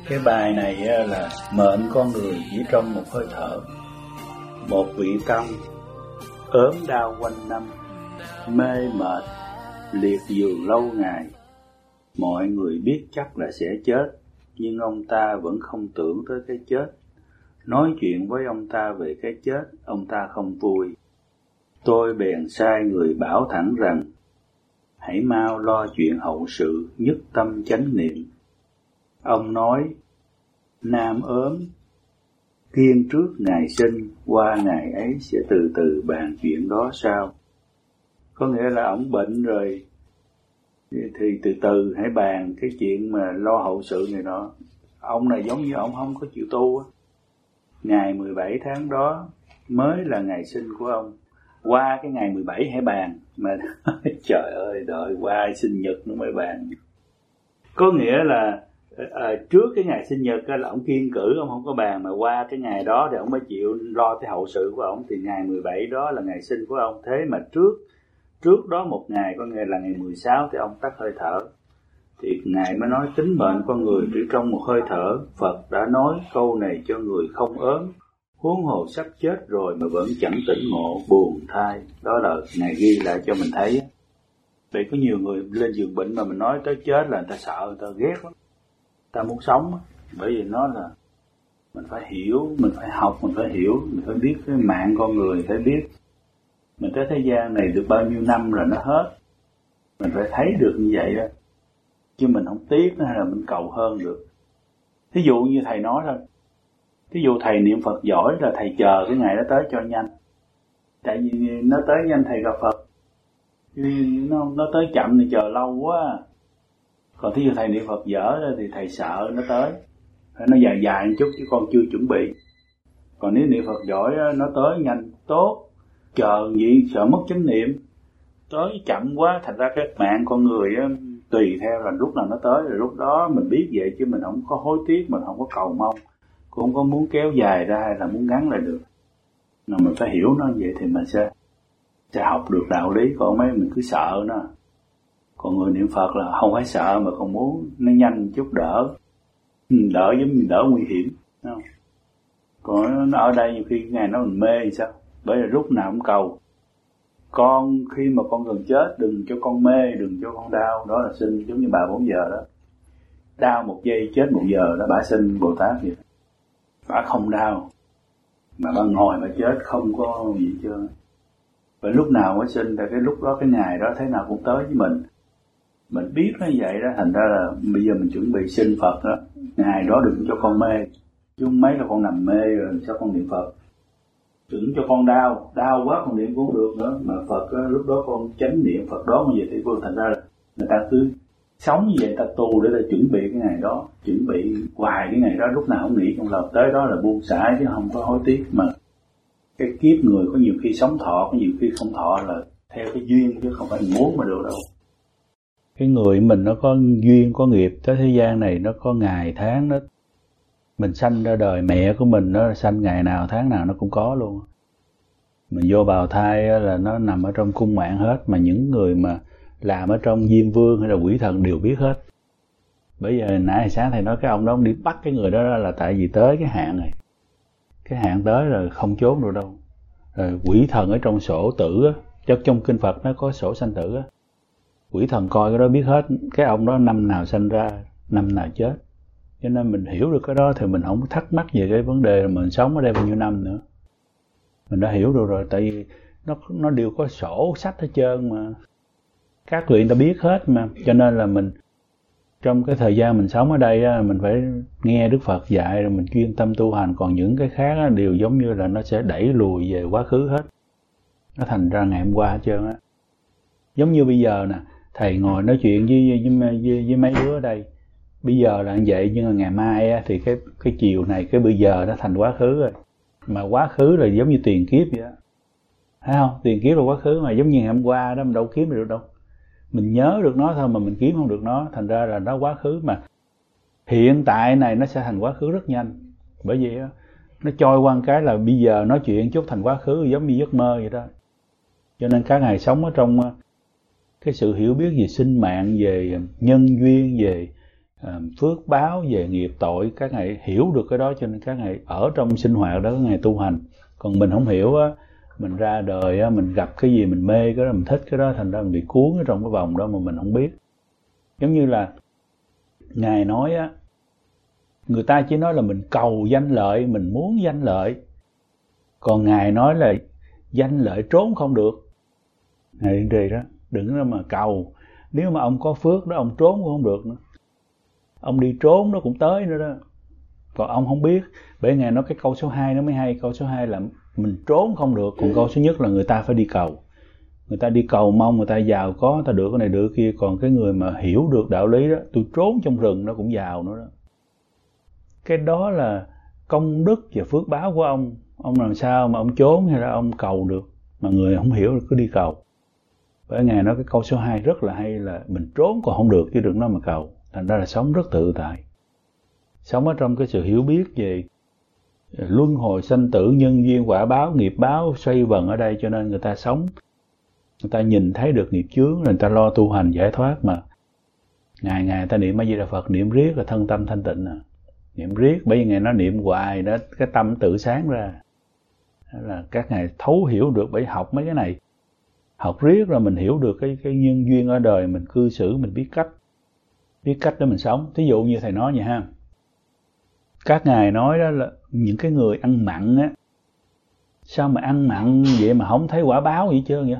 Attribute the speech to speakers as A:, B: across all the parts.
A: Cái bài này là mệnh con người chỉ trong một hơi thở. Một vị tăng ốm đau quanh năm, mê mệt, liệt giường lâu ngày. Mọi người biết chắc là sẽ chết, nhưng ông ta vẫn không tưởng tới cái chết. Nói chuyện với ông ta về cái chết, ông ta không vui. Tôi bèn sai người bảo thẳng rằng, hãy mau lo chuyện hậu sự, nhất tâm chánh niệm. Ông nói, nam ốm, kiêng trước ngày sinh, qua ngày ấy sẽ từ từ bàn chuyện đó sao. Có nghĩa là ông bệnh rồi, thì từ từ hãy bàn cái chuyện mà lo hậu sự này đó. Ông này giống như ông không có chịu tu á. Ngày 17 tháng đó mới là ngày sinh của ông. Qua cái ngày 17 hãy bàn. Mà trời ơi, đợi qua sinh nhật nó mới bàn. Có nghĩa là trước cái ngày sinh nhật là ông kiêng cữ, ông không có bàn. Mà qua cái ngày đó thì ông mới chịu lo cái hậu sự của ông. Thì ngày 17 đó là ngày sinh của ông. Thế mà trước đó một ngày, có nghĩa là ngày 16 thì ông tắt hơi thở. Thì Ngài mới nói tính mệnh con người chỉ trong một hơi thở. Phật đã nói câu này cho người không ốm, huống hồ sắp chết rồi mà vẫn chẳng tỉnh ngộ, buồn thai. Đó là Ngài ghi lại cho mình thấy. Vậy có nhiều người lên giường bệnh mà mình nói tới chết là người ta sợ, người ta ghét lắm. Ta muốn sống, bởi vì nó là mình phải hiểu, mình phải học, mình phải hiểu, mình phải biết cái mạng con người, phải biết mình tới thế gian này được bao nhiêu năm rồi nó hết. Mình phải thấy được như vậy đó, chứ mình không tiếc hay là mình cầu hơn được. Thí dụ như thầy nói thôi, thí dụ thầy niệm Phật giỏi là thầy chờ cái ngày đó tới cho nhanh, tại vì nó tới nhanh thầy gặp Phật. Nó tới chậm thì chờ lâu quá. Còn thí dụ thầy niệm Phật dở thì thầy sợ nó tới, nó dài dài một chút chứ con chưa chuẩn bị. Còn nếu niệm Phật giỏi nó tới nhanh tốt, chờ gì sợ mất chánh niệm, tới chậm quá thành ra cái mạng con người tùy theo là lúc nào nó tới, rồi lúc đó mình biết vậy, chứ mình không có hối tiếc, mình không có cầu mong, cũng không có muốn kéo dài ra hay là muốn ngắn lại được. Mà mình phải hiểu nó vậy thì mình sẽ học được đạo lý. Còn mấy mình cứ sợ nó. Còn người niệm Phật là không phải sợ mà còn muốn nó nhanh chút đỡ giống như đỡ nguy hiểm, đúng không? Còn nó ở đây nhiều khi ngày nó mình mê thì sao? Bởi vì lúc nào cũng cầu con, khi mà con gần chết đừng cho con mê, đừng cho con đau. Đó là xin giống như bà 4 giờ đó, đau 1 giây chết 1 giờ đó. Bà xin Bồ Tát vậy, bà không đau mà bà ngồi bà chết không có gì chưa. Và lúc nào mới sinh, tại cái lúc đó cái ngày đó thế nào cũng tới với mình biết nó vậy đó. Thành ra là bây giờ mình chuẩn bị xin Phật đó, ngày đó đừng cho con mê, chứ không mấy là con nằm mê rồi sao con niệm Phật. Đừng cho con đau quá con niệm cũng không được nữa. Mà Phật đó, lúc đó con chánh niệm Phật đó như vậy thì thành ra là người ta cứ sống như vậy, ta tu để ta chuẩn bị cái ngày đó, chuẩn bị hoài cái ngày đó, lúc nào không nghĩ trong lòng tới đó là buông xả chứ không có hối tiếc. Mà cái kiếp người có nhiều khi sống thọ, có nhiều khi không thọ là theo cái duyên chứ không phải mình muốn mà được đâu. Cái người mình nó có duyên có nghiệp tới thế gian này, nó có ngày tháng đó. Mình sanh ra đời, mẹ của mình nó sanh ngày nào tháng nào nó cũng có luôn. Mình vô bào thai là nó nằm ở trong cung mạng hết. Mà những người mà làm ở trong Diêm Vương hay là quỷ thần đều biết hết. Bởi giờ nãy sáng thầy nói cái ông đó ông đi bắt cái người đó là tại vì tới cái hạn này. Cái hạn tới rồi không trốn được đâu. Rồi quỷ thần ở trong sổ tử á, trong kinh Phật nó có sổ sanh tử á. Quỷ thần coi cái đó biết hết, cái ông đó năm nào sanh ra, năm nào chết. Cho nên mình hiểu được cái đó thì mình không thắc mắc về cái vấn đề mình sống ở đây bao nhiêu năm nữa. Mình đã hiểu được rồi, tại vì nó đều có sổ sách hết trơn mà. Các vị người ta biết hết mà. Cho nên là mình trong cái thời gian mình sống ở đây á, mình phải nghe Đức Phật dạy rồi mình chuyên tâm tu hành. Còn những cái khác á, đều giống như là nó sẽ đẩy lùi về quá khứ hết. Nó thành ra ngày hôm qua hết trơn á. Giống như bây giờ nè, thầy ngồi nói chuyện với mấy đứa ở đây. Bây giờ là như vậy, nhưng mà ngày mai á, thì cái chiều này, cái bây giờ nó thành quá khứ rồi. Mà quá khứ là giống như tiền kiếp vậy đó. Thấy không? Tiền kiếp là quá khứ mà, giống như ngày hôm qua đó mình đâu kiếm được đâu. Mình nhớ được nó thôi mà mình kiếm không được nó, thành ra là nó quá khứ. Mà hiện tại này nó sẽ thành quá khứ rất nhanh. Bởi vì đó, nó trôi qua một cái là bây giờ nói chuyện chút thành quá khứ, giống như giấc mơ vậy đó. Cho nên các ngày sống ở trong cái sự hiểu biết về sinh mạng, về nhân duyên, về phước báo về nghiệp tội, các ngài hiểu được cái đó cho nên các ngài ở trong sinh hoạt đó các ngài tu hành. Còn mình không hiểu á, mình ra đời á, mình gặp cái gì mình mê cái đó, mình thích cái đó, thành ra mình bị cuốn ở trong cái vòng đó mà mình không biết. Giống như là ngài nói á, người ta chỉ nói là mình cầu danh lợi, mình muốn danh lợi, còn ngài nói là danh lợi trốn không được. Ngài Liên Trì đó, đừng có mà cầu. Nếu mà ông có phước đó, ông trốn cũng không được nữa, ông đi trốn nó cũng tới nữa đó. Còn ông không biết, bởi ngài nói cái câu số 2 nó mới hay. Câu số 2 là mình trốn không được, còn câu số nhất là người ta phải đi cầu. Người ta đi cầu mong người ta giàu có, người ta được cái này được cái kia. Còn cái người mà hiểu được đạo lý đó, tôi trốn trong rừng nó cũng giàu nữa đó. Cái đó là công đức và phước báo của ông. Ông làm sao mà ông trốn hay là ông cầu được, mà người không hiểu cứ đi cầu. Bởi ngài nói cái câu số 2 rất là hay là mình trốn còn không được chứ đừng nói mà cầu. Thành ra là sống rất tự tại, sống ở trong cái sự hiểu biết về luân hồi sanh tử, nhân duyên quả báo, nghiệp báo xoay vần ở đây, cho nên người ta sống, người ta nhìn thấy được nghiệp chướng, người ta lo tu hành giải thoát mà. Ngày ngày ta niệm A Di Đà Phật, niệm riết là thân tâm thanh tịnh niệm riết, bởi vì ngài nói niệm hoài đó cái tâm tự sáng ra. Đó là các ngài thấu hiểu được, bởi học mấy cái này, học riết rồi mình hiểu được cái nhân duyên ở đời, mình cư xử, mình biết cách để mình sống. Thí dụ như thầy nói vậy ha, các ngài nói đó là những cái người ăn mặn á, sao mà ăn mặn vậy mà không thấy quả báo gì hết trơn vậy?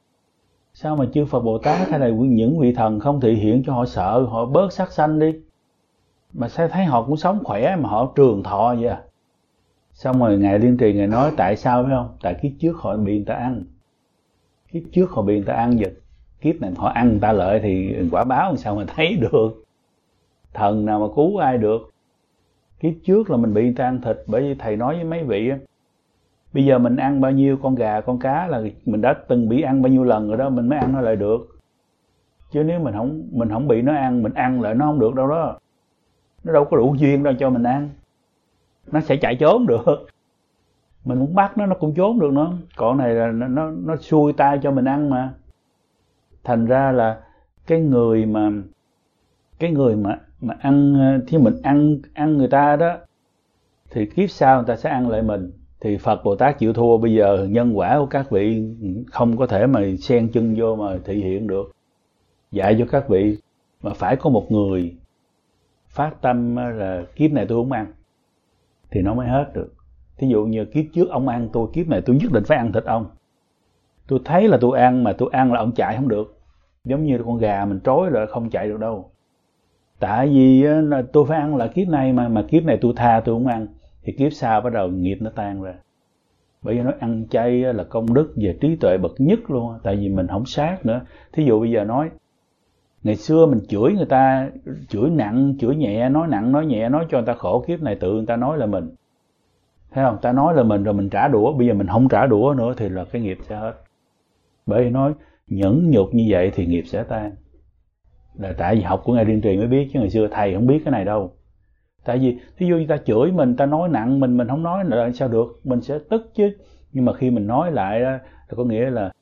A: Sao mà chư Phật Bồ Tát hay là những vị thần không thị hiện cho họ sợ, họ bớt sát sanh đi, mà sao thấy họ cũng sống khỏe mà họ trường thọ vậy à? Xong rồi ngài Liên Trì ngài nói tại sao phải không? Tại kiếp trước họ bị người ta ăn, kiếp trước họ bị người ta ăn vậy, kiếp này họ ăn người ta lợi thì quả báo làm sao mà thấy được? Thần nào mà cứu ai được? Kiếp trước là mình bị người ta ăn thịt. Bởi vì thầy nói với mấy vị á, bây giờ mình ăn bao nhiêu con gà con cá là mình đã từng bị ăn bao nhiêu lần rồi đó, mình mới ăn nó lại được. Chứ nếu mình không bị nó ăn, mình ăn lại nó không được đâu đó. Nó đâu có đủ duyên đâu cho mình ăn, nó sẽ chạy trốn được. Mình muốn bắt nó cũng trốn được nữa. Còn này là nó xuôi tay cho mình ăn mà. Thành ra là cái người mà ăn, khi mình ăn người ta đó thì kiếp sau người ta sẽ ăn lại mình. Thì Phật Bồ Tát chịu thua. Bây giờ nhân quả của các vị không có thể mà xen chân vô mà thị hiện được. Dạy cho các vị mà phải có một người phát tâm là kiếp này tôi không ăn thì nó mới hết được. Thí dụ như kiếp trước ông ăn tôi, kiếp này tôi nhất định phải ăn thịt ông. Tôi thấy là tôi ăn, mà tôi ăn là ông chạy không được. Giống như con gà mình trói là không chạy được đâu. Tại vì tôi phải ăn là kiếp này mà kiếp này tôi tha tôi không ăn thì kiếp sau bắt đầu nghiệp nó tan ra. Bởi vì nói ăn chay là công đức về trí tuệ bậc nhất luôn. Tại vì mình không sát nữa. Thí dụ bây giờ nói ngày xưa mình chửi người ta, chửi nặng chửi nhẹ, nói nặng nói nhẹ, nói cho người ta khổ, kiếp này tự người ta nói là mình, thấy không? Ta nói là mình rồi mình trả đũa. Bây giờ mình không trả đũa nữa thì là cái nghiệp sẽ hết. Bởi vì nói nhẫn nhục như vậy thì nghiệp sẽ tan. Là tại vì học của ngài Liên Trì mới biết, chứ ngày xưa thầy không biết cái này đâu. Tại vì thí dụ như ta chửi mình, ta nói nặng mình không nói là sao được, mình sẽ tức chứ. Nhưng mà khi mình nói lại đó là có nghĩa là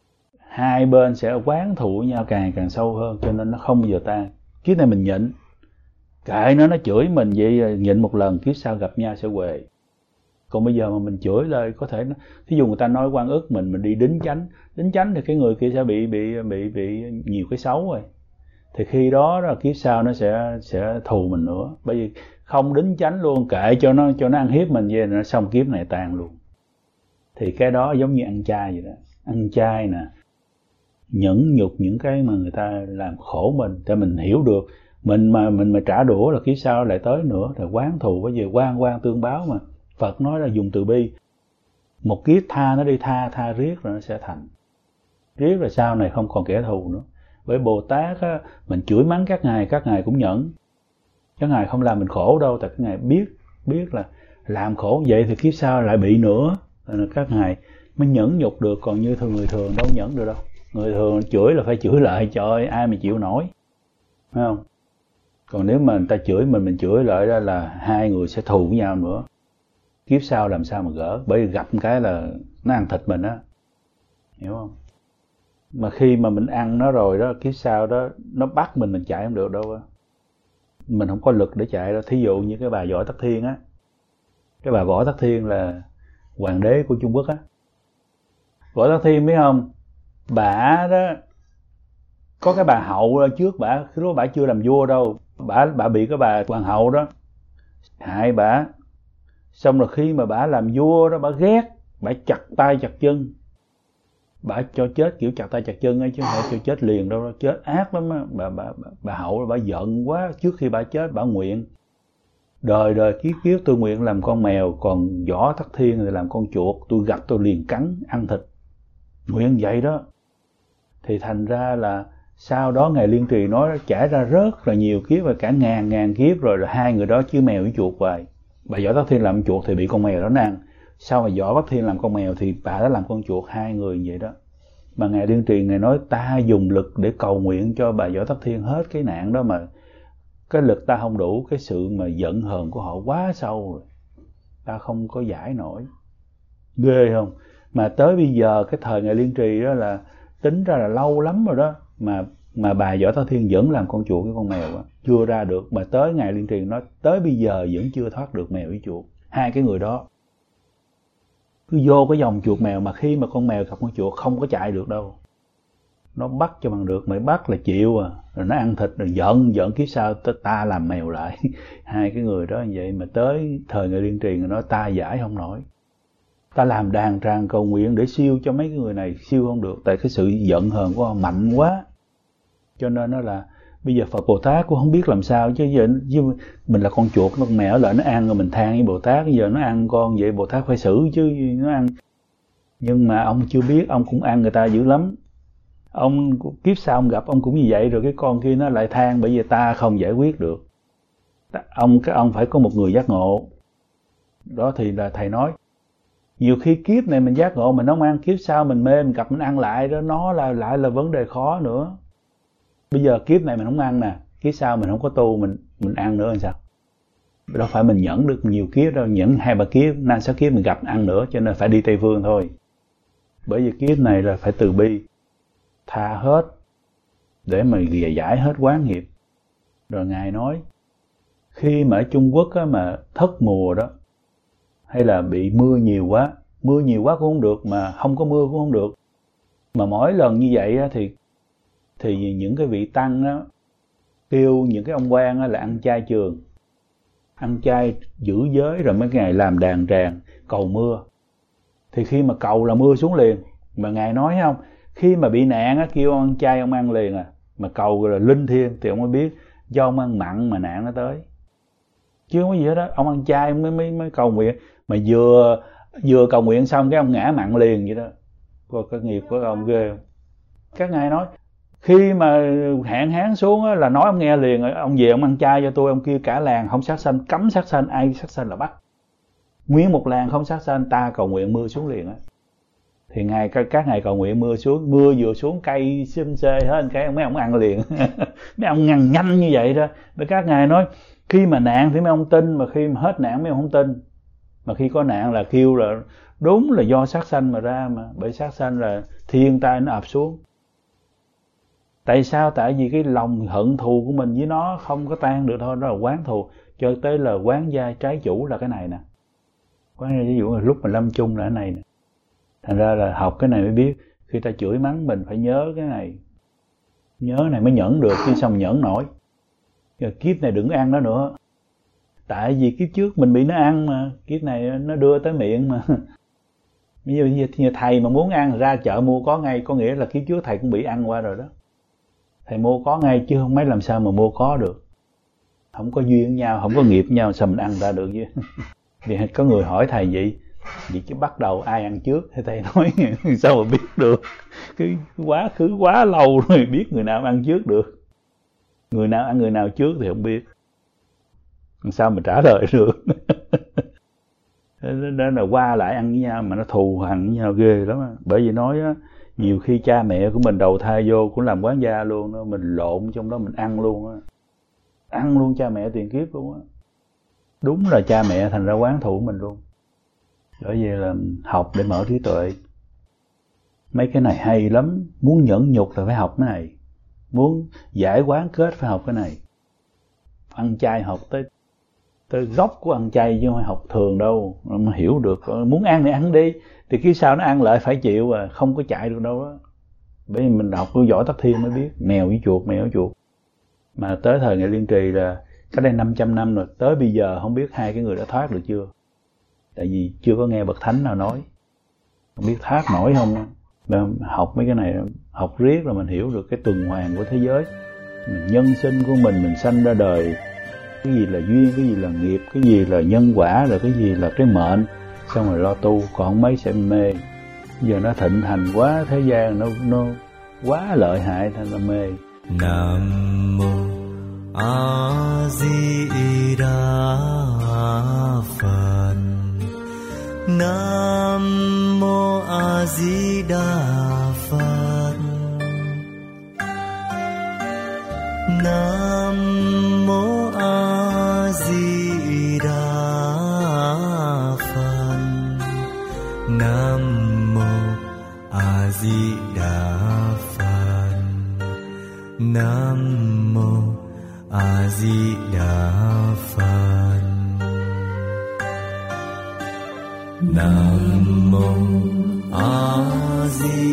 A: hai bên sẽ oán thù nhau càng càng sâu hơn, cho nên nó không bao giờ tan. Kiếp này mình nhịn, kệ nó chửi mình vậy, nhịn một lần, kiếp sau gặp nhau sẽ huề. Còn bây giờ mà mình chửi lời có thể thí dụ người ta nói oan ức mình đi đính chánh thì cái người kia sẽ bị nhiều cái xấu rồi. Thì khi đó là kiếp sau nó sẽ thù mình nữa. Bởi vì không đính chánh luôn, kệ cho nó ăn hiếp mình vậy, nó xong kiếp này tan luôn. Thì cái đó giống như ăn chay vậy đó. Ăn chay nè, nhẫn nhục những cái mà người ta làm khổ mình, cho mình hiểu được. Mình mà trả đũa là kiếp sau lại tới nữa, là oán thù. Bởi vì oan tương báo mà. Phật nói là dùng từ bi. Một kiếp tha nó đi, tha riết rồi nó sẽ thành. Riết rồi sau này không còn kẻ thù nữa. Bởi Bồ Tát á, mình chửi mắng các ngài cũng nhẫn. Các ngài không làm mình khổ đâu, tại các ngài biết là làm khổ vậy thì kiếp sau lại bị nữa. Nên các ngài mới nhẫn nhục được, còn như người thường đâu nhẫn được đâu. Người thường chửi là phải chửi lại, trời ơi ai mà chịu nổi, phải không? Còn nếu mà người ta chửi mình chửi lại đó là hai người sẽ thù với nhau nữa. Kiếp sau làm sao mà gỡ, bởi vì gặp cái là nó ăn thịt mình á, hiểu không? Mà khi mà mình ăn nó rồi đó, kiếp sau đó nó bắt mình chạy không được đâu á. mình không có lực để chạy đâu. Thí dụ như cái bà Võ Tắc Thiên á, cái bà Võ Tắc Thiên là hoàng đế của Trung Quốc á. Võ Tắc Thiên biết không, bả đó có cái bà hậu trước bả, lúc bả chưa làm vua đâu, bả bị cái bà hoàng hậu đó hại bả. Xong rồi khi mà bả làm vua đó, bả ghét, bả chặt tay chặt chân, bả cho chết kiểu chặt tay chặt chân ấy, chứ không phải cho chết liền đâu, chết ác lắm á. Bà hậu bả giận quá, trước khi bả chết bả nguyện đời đời kiếp kiếp tôi nguyện làm con mèo, còn Võ Tắc Thiên thì làm con chuột, tôi gặp tôi liền cắn ăn thịt, nguyện vậy đó. Thì thành ra là sau đó Ngài Liên Trì nói trải ra rất là nhiều kiếp, và cả ngàn kiếp rồi, là hai người đó chứ mèo với chuột hoài. Bà Võ Tắc Thiên làm chuột thì bị con mèo đó nó ăn, sau mà Võ Tắc Thiên làm con mèo thì bà đã làm con chuột, hai người vậy đó. Mà Ngài Liên Trì Ngài nói ta dùng lực để cầu nguyện cho bà Võ Tắc Thiên hết cái nạn đó, mà cái lực ta không đủ, cái sự mà giận hờn của họ quá sâu rồi, ta không có giải nổi. Ghê không? Mà tới bây giờ cái thời Ngài Liên Trì đó là tính ra là lâu lắm rồi đó, mà bà Võ Tắc Thiên vẫn làm con chuột với con mèo đó, chưa ra được. Mà tới Ngài Liên Trì nói tới bây giờ vẫn chưa thoát được mèo với chuột. Hai cái người đó cứ vô cái dòng chuột mèo, mà khi mà con mèo gặp con chuột không có chạy được đâu, nó bắt cho bằng được, mà bắt là chịu à, rồi nó ăn thịt, rồi giận kiếp sau ta làm mèo lại. Hai cái người đó như vậy. Mà tới thời Ngài Liên Trì người nói ta giải không nổi, ta làm đàn tràng cầu nguyện để siêu cho mấy cái người này, siêu không được, tại cái sự giận hờn của họ mạnh quá. Cho nên nó là bây giờ Phật Bồ Tát cũng không biết làm sao, chứ giờ mình là con chuột, con mèo lại nó ăn rồi mình than với Bồ Tát, giờ nó ăn con vậy Bồ Tát phải xử chứ, nó ăn. Nhưng mà ông chưa biết, ông cũng ăn người ta dữ lắm. Ông kiếp sau ông gặp ông cũng như vậy, rồi cái con kia nó lại than bởi vì ta không giải quyết được. Ông phải có một người giác ngộ. Đó thì là thầy nói, nhiều khi kiếp này mình giác ngộ mình không ăn, kiếp sau mình mê mình gặp mình ăn lại đó, nó lại là vấn đề khó nữa. Bây giờ kiếp này mình không ăn nè, kiếp sau mình không có tu, mình ăn nữa làm sao? Đâu phải mình nhẫn được nhiều kiếp đâu, nhẫn 2-3 kiếp, 5-6 kiếp mình gặp ăn nữa, cho nên phải đi Tây Phương thôi. Bởi vì kiếp này là phải từ bi, tha hết để mà giải hết quán nghiệp. Rồi Ngài nói khi mà ở Trung Quốc á, mà thất mùa đó, hay là bị mưa nhiều quá cũng không được, mà không có mưa cũng không được. Mà mỗi lần như vậy á, thì những cái vị tăng đó kêu những cái ông quan á là ăn chay trường, ăn chay giữ giới, rồi mấy ngày làm đàn tràng cầu mưa. Thì khi mà cầu là mưa xuống liền. Mà Ngài nói không, khi mà bị nạn á, kêu ông ăn chay ông ăn liền à. Mà cầu là linh thiêng thì ông mới biết do ông ăn mặn mà nạn nó tới, chứ không có gì hết đó. Ông ăn chay mới cầu nguyện, mà vừa cầu nguyện xong cái ông ngã mặn liền vậy đó. Coi cái nghiệp của ông ghê không? Các ngài nói khi mà hạn hán xuống á, là nói ông nghe liền, ông về ông ăn chay cho tôi, ông kêu cả làng không sát sanh, cấm sát sanh, ai sát sanh là bắt. Nguyên một làng không sát sanh, ta cầu nguyện mưa xuống liền á. Thì các ngài cầu nguyện mưa xuống, mưa vừa xuống cây xum xê hết cái mấy ông ăn liền. Mấy ông ngăn nhanh như vậy đó. Bởi các ngài nói khi mà nạn thì mấy ông tin, mà khi mà hết nạn mấy ông không tin. Mà khi có nạn là kêu là đúng là do sát sanh mà ra, mà bởi sát sanh là thiên tai nó ập xuống. Tại sao? Tại vì cái lòng hận thù của mình với nó không có tan được thôi, đó là quán thù. Cho tới là quán gia trái chủ là cái này nè. Quán gia trái chủ là lúc mà lâm chung là cái này nè. Thành ra là học cái này mới biết, khi ta chửi mắng mình phải nhớ cái này. Nhớ này mới nhẫn được, chứ xong nhẫn nổi. Rồi kiếp này đừng ăn nó nữa. Tại vì kiếp trước mình bị nó ăn mà, kiếp này nó đưa tới miệng mà. Ví dụ như thầy mà muốn ăn ra chợ mua có ngay, có nghĩa là kiếp trước thầy cũng bị ăn qua rồi đó. Thầy mua có ngay chứ không mấy làm sao mà mua có được. Không có duyên nhau, không có nghiệp nhau sao mình ăn ra được chứ. Vì có người hỏi thầy vậy chứ bắt đầu ai ăn trước thì thầy nói sao mà biết được. Cái quá khứ quá lâu rồi biết người nào ăn trước được. Người nào ăn người nào trước thì không biết. Sao mà trả lời được. Đó là qua lại ăn với nhau mà nó thù hằn với nhau ghê lắm. Bởi vì nói á, nhiều khi cha mẹ của mình đầu thai vô cũng làm quán gia luôn đó, mình lộn trong đó mình ăn luôn á. Ăn luôn cha mẹ tiền kiếp luôn á. Đúng là cha mẹ thành ra quán thù mình luôn. Bởi vậy là học để mở trí tuệ. Mấy cái này hay lắm. Muốn nhẫn nhục là phải học cái này. Muốn giải quán kết phải học cái này. ăn chay học tới gốc của ăn chay chứ không phải học thường đâu, mà hiểu được muốn ăn thì ăn đi, thì khi sau nó ăn lại phải chịu, không có chạy được đâu đó. Bởi vì mình học Tôi Giỏi Thất Thiên mới biết mèo với chuột. Mà tới thời Ngài Liên Trì là cách đây 500 năm rồi, tới bây giờ không biết hai cái người đã thoát được chưa. Tại vì chưa có nghe bậc thánh nào nói, không biết thoát nổi không. Nên học mấy cái này, học riết rồi mình hiểu được cái tuần hoàn của thế giới, nhân sinh của mình sanh ra đời, cái gì là duyên, cái gì là nghiệp, cái gì là nhân quả, rồi cái gì là cái mệnh, xong rồi lo tu. Còn mấy sẽ mê, giờ nó thịnh hành quá, thế gian nó quá lợi hại thành là mê.
B: Nam mô A Di Đà Phật. Nam mô A Di Đà Phật. Nam mô A Di Đà Phật. Nam mô A Di Đà Phật. Nam mô A Di Đà Phật. Nam mô A Di